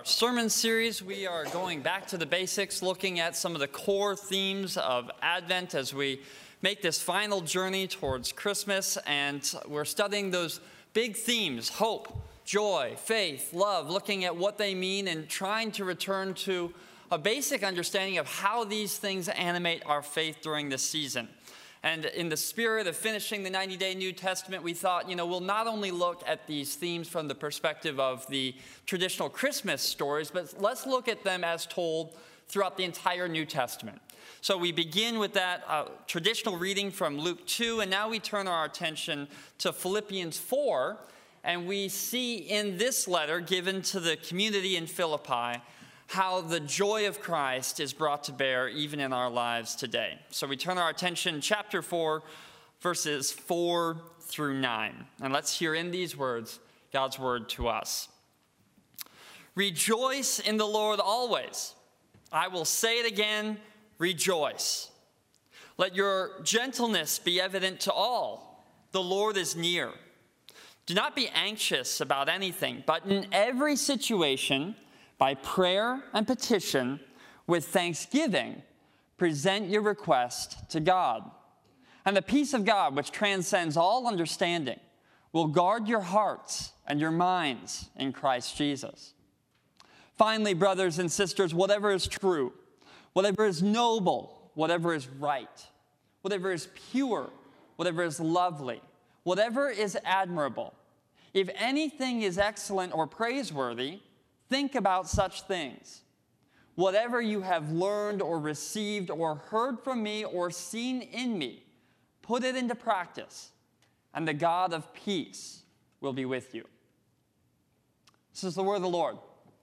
Our sermon series, we are going back to the basics, looking at some of the core themes of Advent as we make this final journey towards Christmas. And we're studying those big themes: hope, joy, faith, love, looking at what they mean and trying to return to a basic understanding of how these things animate our faith during this season. And in the spirit of finishing the 90-day New Testament, we thought, we'll not only look at these themes from the perspective of the traditional Christmas stories, but let's look at them as told throughout the entire New Testament. So we begin with that traditional reading from Luke 2, and now we turn our attention to Philippians 4, and we see in this letter given to the community in Philippi how the joy of Christ is brought to bear even in our lives today. So we turn our attention, chapter 4, verses 4 through 9. And let's hear in these words God's word to us. Rejoice in the Lord always. I will say it again, rejoice. Let your gentleness be evident to all. The Lord is near. Do not be anxious about anything, but in every situation, by prayer and petition, with thanksgiving, present your request to God. And the peace of God, which transcends all understanding, will guard your hearts and your minds in Christ Jesus. Finally, brothers and sisters, whatever is true, whatever is noble, whatever is right, whatever is pure, whatever is lovely, whatever is admirable, if anything is excellent or praiseworthy, think about such things. Whatever you have learned or received or heard from me or seen in me, put it into practice, and the God of peace will be with you. This is the word of the Lord.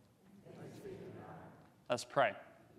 Let's pray.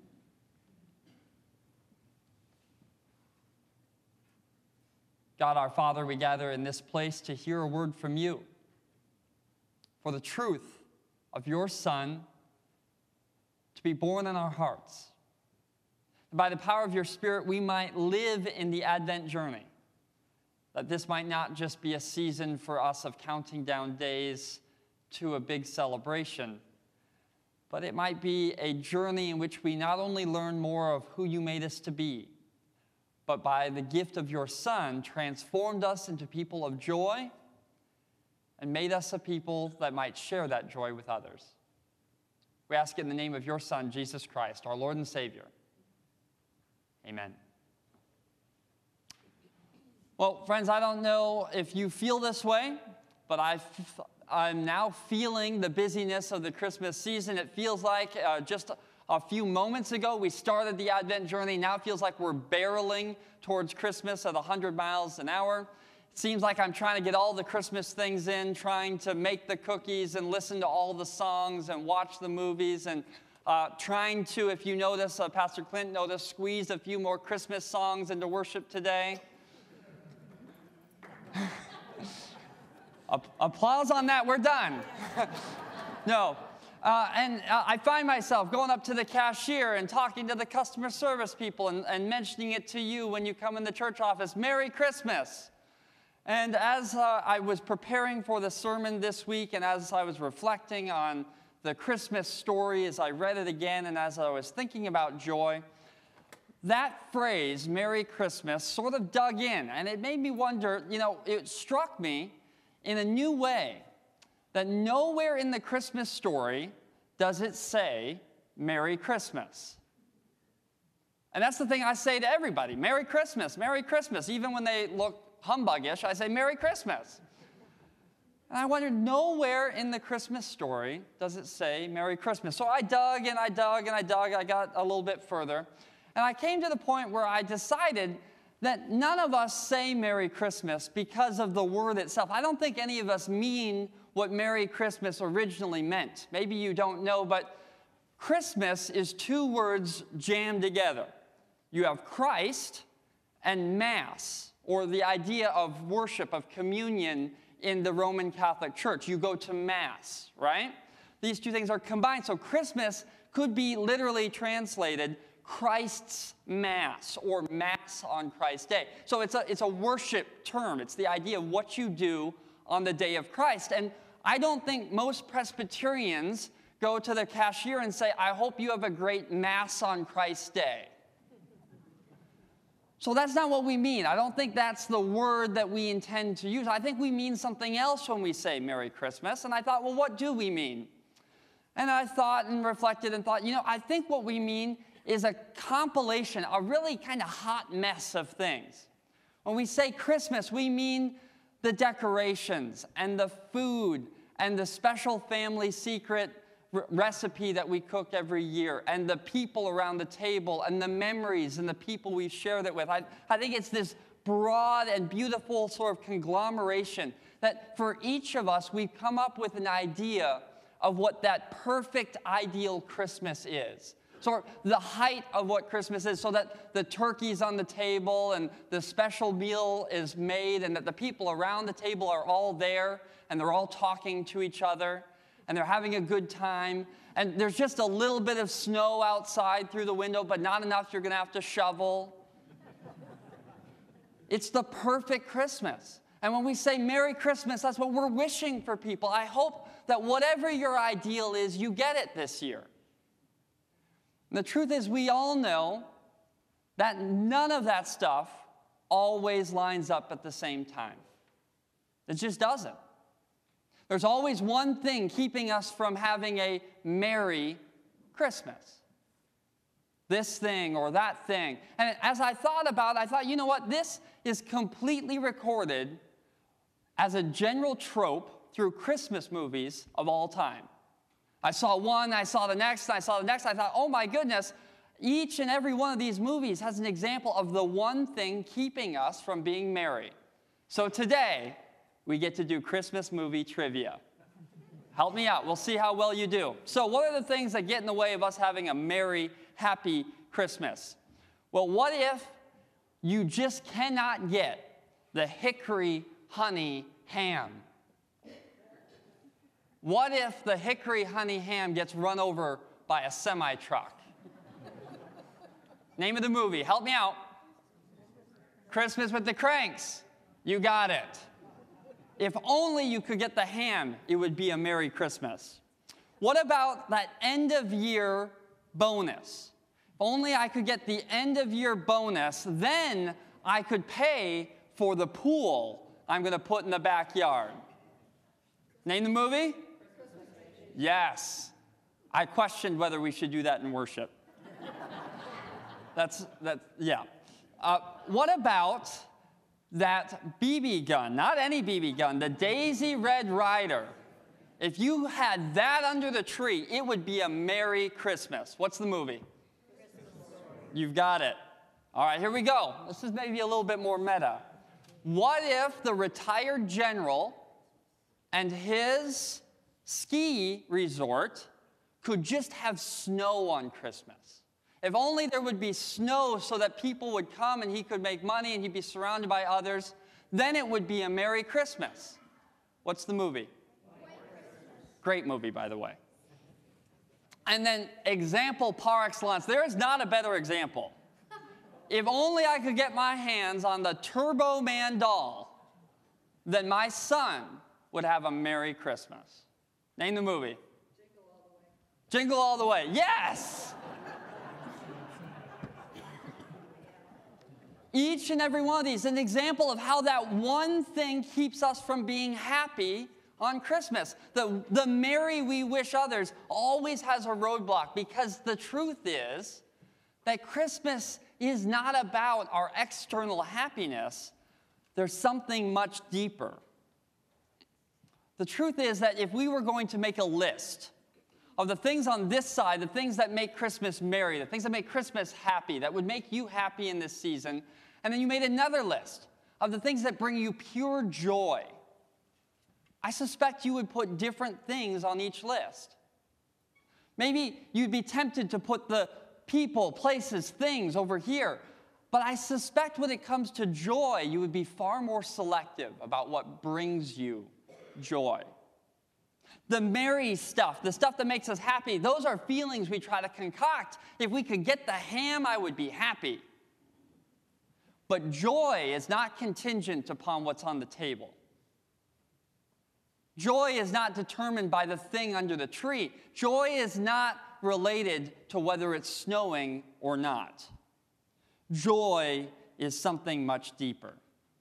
God our Father, we gather in this place to hear a word from you. For the truth of your Son to be born in our hearts. And by the power of your Spirit, we might live in the Advent journey. That this might not just be a season for us of counting down days to a big celebration, but it might be a journey in which we not only learn more of who you made us to be, but by the gift of your Son, transformed us into people of joy and made us a people that might share that joy with others. We ask it in the name of your Son, Jesus Christ, our Lord and Savior. Amen. Well, friends, I don't know if you feel this way, but I'm now feeling the busyness of the Christmas season. It feels like just a few moments ago we started the Advent journey. Now it feels like we're barreling towards Christmas at 100 miles an hour. It seems like I'm trying to get all the Christmas things in, trying to make the cookies and listen to all the songs and watch the movies and trying to, if you notice, Pastor Clint noticed, squeeze a few more Christmas songs into worship today. Applause on that, we're done. No. And I find myself going up to the cashier and talking to the customer service people and mentioning it to you when you come in the church office, Merry Christmas. And as I was preparing for the sermon this week and as I was reflecting on the Christmas story, as I read it again and as I was thinking about joy, that phrase, Merry Christmas, sort of dug in. And it made me wonder, it struck me in a new way that nowhere in the Christmas story does it say Merry Christmas. And that's the thing I say to everybody, Merry Christmas, Merry Christmas. Even when they look humbuggish, I say, Merry Christmas. And I wondered, nowhere in the Christmas story does it say Merry Christmas. So I dug and I dug and I dug. I got a little bit further. And I came to the point where I decided that none of us say Merry Christmas because of the word itself. I don't think any of us mean what Merry Christmas originally meant. Maybe you don't know, but Christmas is two words jammed together. You have Christ and Mass, or the idea of worship, of communion in the Roman Catholic Church. You go to Mass, right? These two things are combined. So Christmas could be literally translated Christ's Mass, or Mass on Christ's Day. So it's a worship term. It's the idea of what you do on the day of Christ. And I don't think most Presbyterians go to the cashier and say, I hope you have a great Mass on Christ's Day. So that's not what we mean. I don't think that's the word that we intend to use. I think we mean something else when we say Merry Christmas. And I thought, well, what do we mean? And I thought and reflected and thought, I think what we mean is a compilation, a really kind of hot mess of things. When we say Christmas, we mean the decorations and the food and the special family secret recipe that we cook every year, and the people around the table, and the memories and the people we share that with. I think it's this broad and beautiful sort of conglomeration that for each of us, we've come up with an idea of what that perfect ideal Christmas is. So the height of what Christmas is, so that the turkey's on the table and the special meal is made and that the people around the table are all there and they're all talking to each other and they're having a good time. And there's just a little bit of snow outside through the window, but not enough you're going to have to shovel. It's the perfect Christmas. And when we say Merry Christmas, that's what we're wishing for people. I hope that whatever your ideal is, you get it this year. And the truth is, we all know that none of that stuff always lines up at the same time. It just doesn't. There's always one thing keeping us from having a Merry Christmas. This thing or that thing. And as I thought about it, I thought, you know what? This is completely recorded as a general trope through Christmas movies of all time. I saw one, I saw the next, I saw the next. I thought, oh my goodness, each and every one of these movies has an example of the one thing keeping us from being merry. So today, we get to do Christmas movie trivia. Help me out. We'll see how well you do. So what are the things that get in the way of us having a merry, happy Christmas? Well, what if you just cannot get the hickory honey ham? What if the hickory honey ham gets run over by a semi-truck? Name of the movie. Help me out. Christmas with the Cranks. You got it. If only you could get the ham, it would be a Merry Christmas. What about that end-of-year bonus? If only I could get the end-of-year bonus, then I could pay for the pool I'm going to put in the backyard. Name the movie? Yes. I questioned whether we should do that in worship. Yeah. What about that BB gun? Not any BB gun, the Daisy Red Ryder. If you had that under the tree, it would be a Merry Christmas. What's the movie? You've got it. All right, here we go. This is maybe a little bit more meta. What if the retired general and his ski resort could just have snow on Christmas? If only there would be snow so that people would come and he could make money and he'd be surrounded by others, then it would be a Merry Christmas. What's the movie? Great movie, by the way. And then example par excellence. There is not a better example. If only I could get my hands on the Turbo Man doll, then my son would have a Merry Christmas. Name the movie. Jingle All the Way. Yes! Each and every one of these is an example of how that one thing keeps us from being happy on Christmas. The merry we wish others always has a roadblock, because the truth is that Christmas is not about our external happiness. There's something much deeper. The truth is that if we were going to make a list of the things on this side, the things that make Christmas merry, the things that make Christmas happy, that would make you happy in this season, and then you made another list of the things that bring you pure joy, I suspect you would put different things on each list. Maybe you'd be tempted to put the people, places, things over here. But I suspect when it comes to joy, you would be far more selective about what brings you joy. The merry stuff, the stuff that makes us happy, those are feelings we try to concoct. If we could get the ham, I would be happy. But joy is not contingent upon what's on the table. Joy is not determined by the thing under the tree. Joy is not related to whether it's snowing or not. Joy is something much deeper.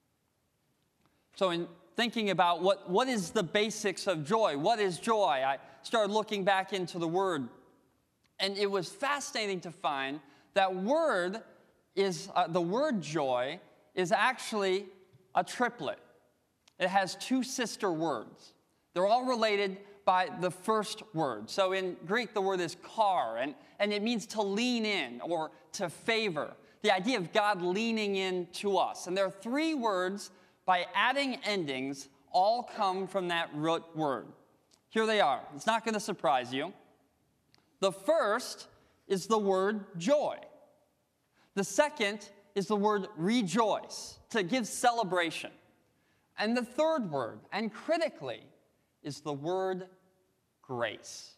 So in thinking about what is the basics of joy, what is joy, I started looking back into the word, and it was fascinating to find that the word joy is actually a triplet. It has two sister words. They're all related by the first word. So in Greek, the word is kar, and it means to lean in or to favor. The idea of God leaning in to us. And there are three words, by adding endings, all come from that root word. Here they are. It's not going to surprise you. The first is the word joy. The second is the word rejoice, to give celebration. And the third word, and critically, is the word grace.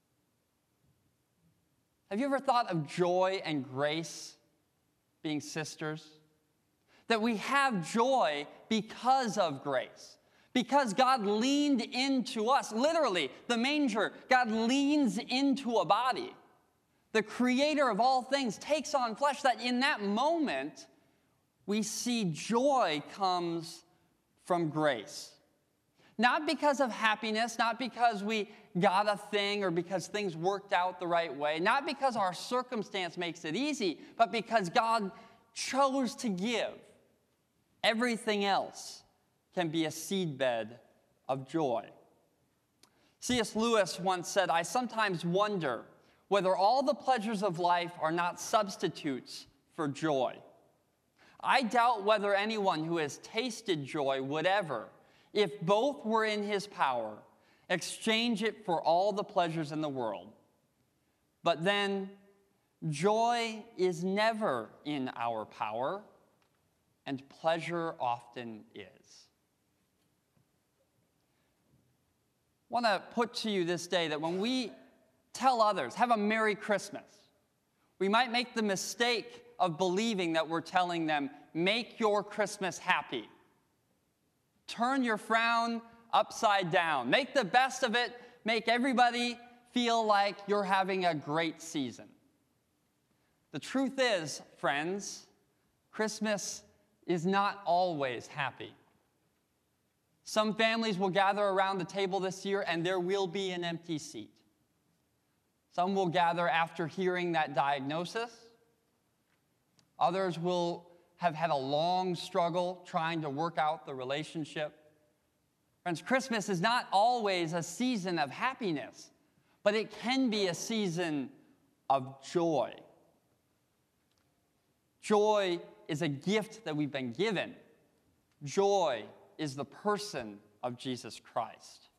Have you ever thought of joy and grace being sisters? That we have joy because of grace. Because God leaned into us. Literally, the manger, God leans into a body. The creator of all things takes on flesh, that in that moment, we see joy comes from grace. Not because of happiness, not because we got a thing or because things worked out the right way, not because our circumstance makes it easy, but because God chose to give. Everything else can be a seedbed of joy. C.S. Lewis once said, "I sometimes wonder whether all the pleasures of life are not substitutes for joy. I doubt whether anyone who has tasted joy would ever, if both were in his power, exchange it for all the pleasures in the world. But then, joy is never in our power, and pleasure often is." I want to put to you this day that when we tell others, have a Merry Christmas, we might make the mistake of believing that we're telling them, make your Christmas happy. Turn your frown upside down. Make the best of it. Make everybody feel like you're having a great season. The truth is, friends, Christmas is not always happy. Some families will gather around the table this year and there will be an empty seat. Some will gather after hearing that diagnosis. Others will have had a long struggle trying to work out the relationship. Friends, Christmas is not always a season of happiness, but it can be a season of joy. Joy is a gift that we've been given. Joy is the person of Jesus Christ.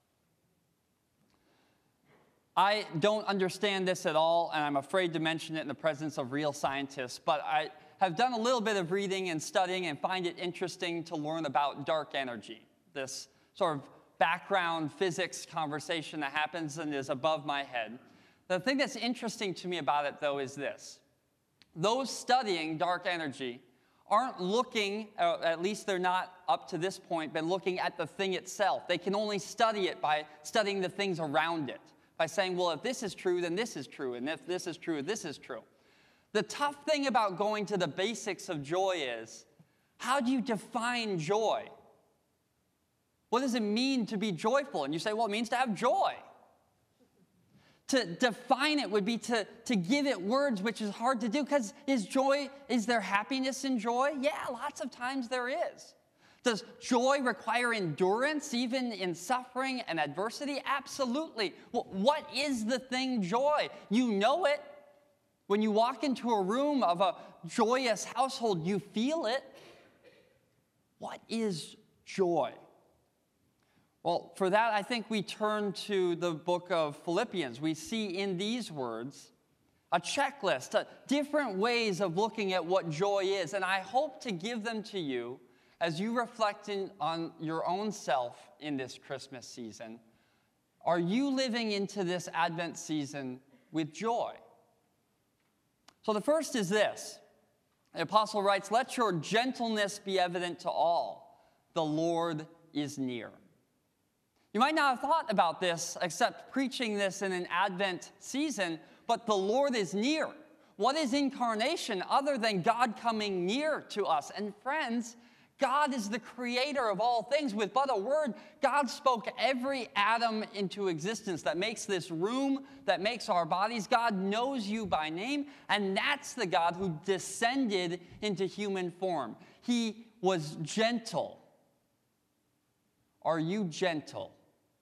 I don't understand this at all, and I'm afraid to mention it in the presence of real scientists, but I have done a little bit of reading and studying and find it interesting to learn about dark energy, this sort of background physics conversation that happens and is above my head. The thing that's interesting to me about it, though, is this. Those studying dark energy aren't looking, at least they're not up to this point, been looking at the thing itself. They can only study it by studying the things around it, by saying, well, if this is true, then this is true, and if this is true, this is true. The tough thing about going to the basics of joy is, how do you define joy? What does it mean to be joyful? And you say, well, it means to have joy. To define it would be to give it words, which is hard to do, because is there happiness in joy? Yeah, lots of times there is. Does joy require endurance, even in suffering and adversity? Absolutely. Well, what is the thing joy? You know it. When you walk into a room of a joyous household, you feel it. What is joy? Well, for that, I think we turn to the book of Philippians. We see in these words a checklist, different ways of looking at what joy is, and I hope to give them to you as you reflect on your own self in this Christmas season. Are you living into this Advent season with joy? So the first is this. The apostle writes, "Let your gentleness be evident to all. The Lord is near." You might not have thought about this except preaching this in an Advent season, but the Lord is near. What is incarnation other than God coming near to us? And friends, God is the creator of all things. With but a word, God spoke every atom into existence that makes this room, that makes our bodies. God knows you by name, and that's the God who descended into human form. He was gentle. Are you gentle?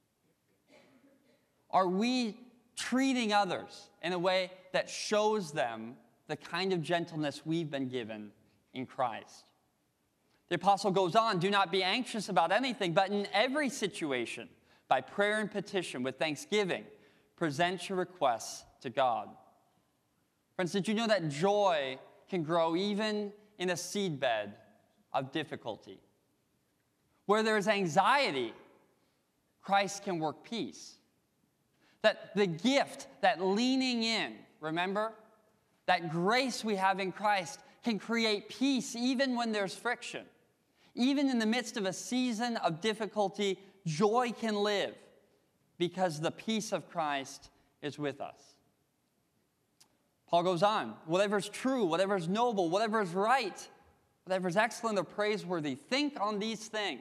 Are we treating others in a way that shows them the kind of gentleness we've been given in Christ? The apostle goes on, do not be anxious about anything, but in every situation, by prayer and petition, with thanksgiving, present your requests to God. Friends, did you know that joy can grow even in a seedbed of difficulty? Where there is anxiety, Christ can work peace. That the gift, that leaning in, remember? That grace we have in Christ can create peace even when there's friction. Even in the midst of a season of difficulty, joy can live because the peace of Christ is with us. Paul goes on, whatever's true, whatever's noble, whatever's right, whatever's excellent or praiseworthy, think on these things.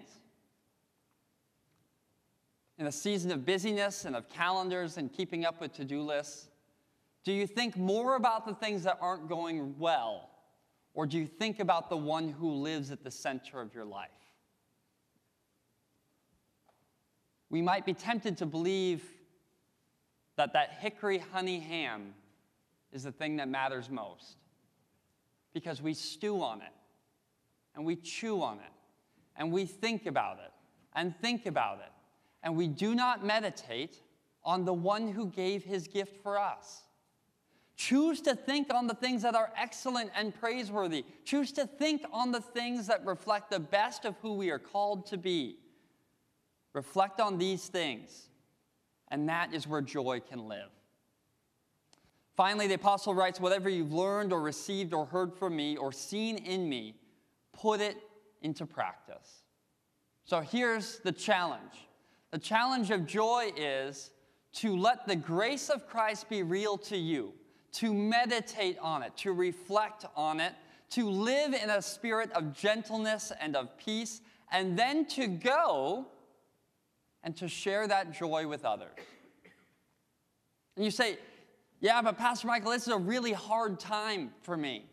In a season of busyness and of calendars and keeping up with to-do lists, do you think more about the things that aren't going well, or do you think about the one who lives at the center of your life? We might be tempted to believe that hickory honey ham is the thing that matters most, because we stew on it, and we chew on it, and we think about it, and we do not meditate on the one who gave his gift for us. Choose to think on the things that are excellent and praiseworthy. Choose to think on the things that reflect the best of who we are called to be. Reflect on these things, and that is where joy can live. Finally, the apostle writes, whatever you've learned or received or heard from me or seen in me, put it into practice. So here's the challenge. The challenge of joy is to let the grace of Christ be real to you, to meditate on it, to reflect on it, to live in a spirit of gentleness and of peace, and then to go and to share that joy with others. And you say, yeah, but Pastor Michael, this is a really hard time for me.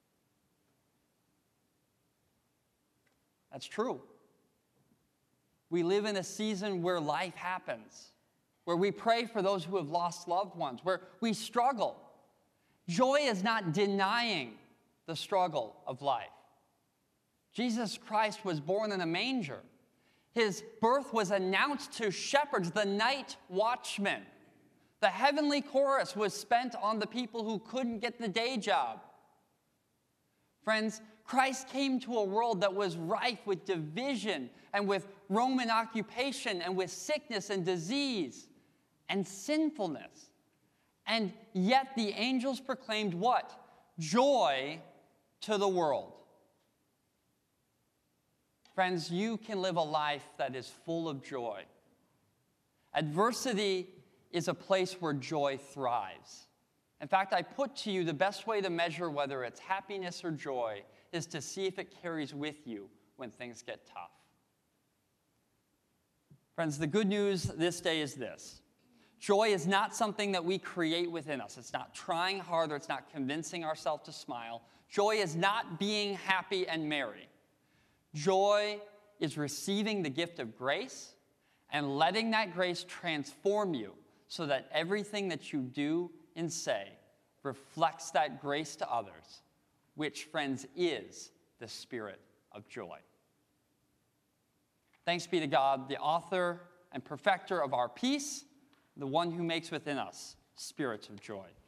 That's true. We live in a season where life happens, where we pray for those who have lost loved ones, where we struggle. Joy is not denying the struggle of life. Jesus Christ was born in a manger. His birth was announced to shepherds, the night watchmen. The heavenly chorus was spent on the people who couldn't get the day job. Friends, Christ came to a world that was rife with division and with Roman occupation and with sickness and disease and sinfulness. And yet the angels proclaimed what? Joy to the world. Friends, you can live a life that is full of joy. Adversity is a place where joy thrives. In fact, I put to you the best way to measure whether it's happiness or joy is to see if it carries with you when things get tough. Friends, the good news this day is this. Joy is not something that we create within us. It's not trying harder. It's not convincing ourselves to smile. Joy is not being happy and merry. Joy is receiving the gift of grace and letting that grace transform you so that everything that you do and say reflects that grace to others, which, friends, is the spirit of joy. Thanks be to God, the author and perfecter of our peace, the one who makes within us spirits of joy.